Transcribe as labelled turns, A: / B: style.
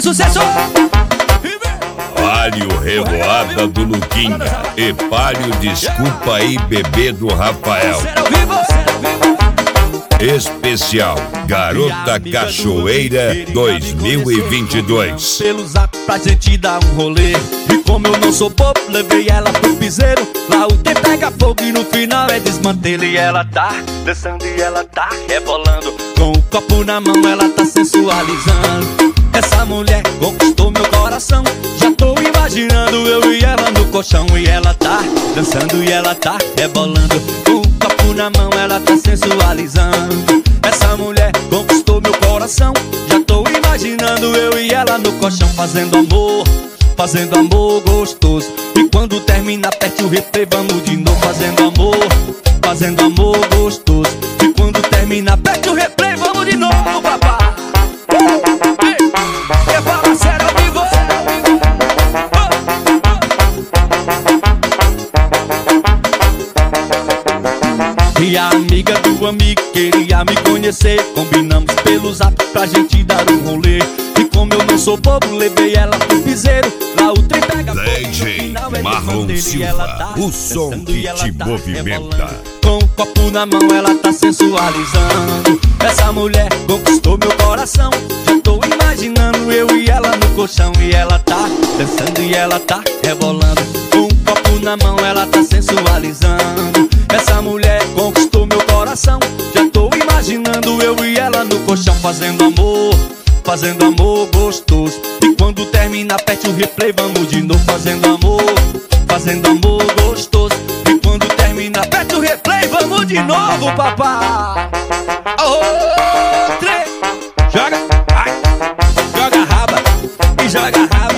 A: mais sucesso.
B: Palio Revoada do Luquinha e Palio Desculpa aí Bebê do Rafael. Especial Garota Cachoeira 2022.
A: Pelo zap pra gente dar um rolê. E como eu não sou bobo, levei ela pro piseiro. Lá o tempo pega fogo e no final é desmantelo. E ela tá dançando e ela tá rebolando. Com o copo na mão ela tá sensualizando. Essa mulher conquistou meu coração. Já tô imaginando eu e ela no colchão. E ela tá dançando e ela tá rebolando. Com o copo na mão ela tá sensualizando. Essa mulher conquistou meu coração. Já tô imaginando eu e ela no colchão. Fazendo amor gostoso. E quando termina aperte o replay, vamos de novo. Fazendo amor gostoso. E quando termina aperte o replay, vamos de novo, papai. Eu falo sério ao vivo. E a amiga do amigo queria me conhecer. Combinamos pelo zap pra gente dar um rolê. E como eu não sou bobo, levei ela pro piseiro. Lá o trem pega
B: DJ Marrom Silva, o som que te movimenta.
A: Com o copo na mão ela tá sensualizando. Essa mulher conquistou meu coração. Já tô imaginando eu e ela no colchão. E ela tá dançando e ela tá rebolando. Com o copo na mão ela tá sensualizando. Essa mulher conquistou meu coração. Já tô imaginando eu e ela no colchão. Fazendo amor gostoso. E quando termina aperte o replay, vamos de novo. Fazendo amor gostoso. E quando termina aperte o replay, vamos de novo, papá. Joga, vai, joga raba e joga raba.